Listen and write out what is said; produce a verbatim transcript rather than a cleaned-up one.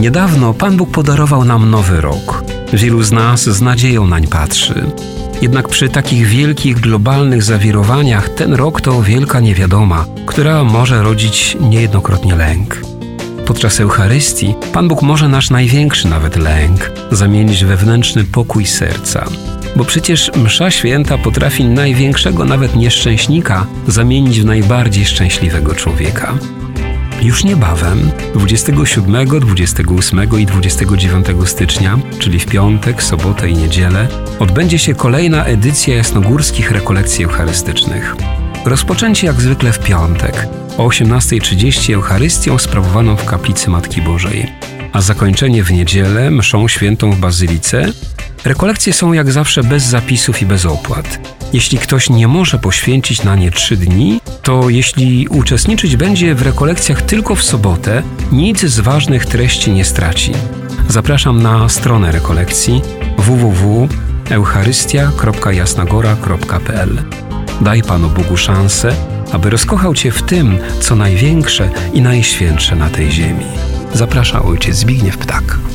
Niedawno Pan Bóg podarował nam nowy rok. Wielu z nas z nadzieją nań patrzy. Jednak przy takich wielkich, globalnych zawirowaniach ten rok to wielka niewiadoma, która może rodzić niejednokrotnie lęk. Podczas Eucharystii Pan Bóg może nasz największy nawet lęk zamienić w wewnętrzny pokój serca. Bo przecież msza święta potrafi największego nawet nieszczęśnika zamienić w najbardziej szczęśliwego człowieka. Już niebawem, dwudziestego siódmego, dwudziestego ósmego i dwudziestego dziewiątego stycznia, czyli w piątek, sobotę i niedzielę, odbędzie się kolejna edycja jasnogórskich rekolekcji eucharystycznych. Rozpoczęcie jak zwykle w piątek, o osiemnastej trzydzieści Eucharystią sprawowaną w Kaplicy Matki Bożej, a zakończenie w niedzielę mszą świętą w Bazylice. Rekolekcje są jak zawsze bez zapisów i bez opłat. Jeśli ktoś nie może poświęcić na nie trzy dni, to jeśli uczestniczyć będzie w rekolekcjach tylko w sobotę, nic z ważnych treści nie straci. Zapraszam na stronę rekolekcji w w w kropka eucharystia kropka jasnogora kropka p l. Daj Panu Bogu szansę, aby rozkochał Cię w tym, co największe i najświętsze na tej ziemi. Zaprasza ojciec Zbigniew Ptak.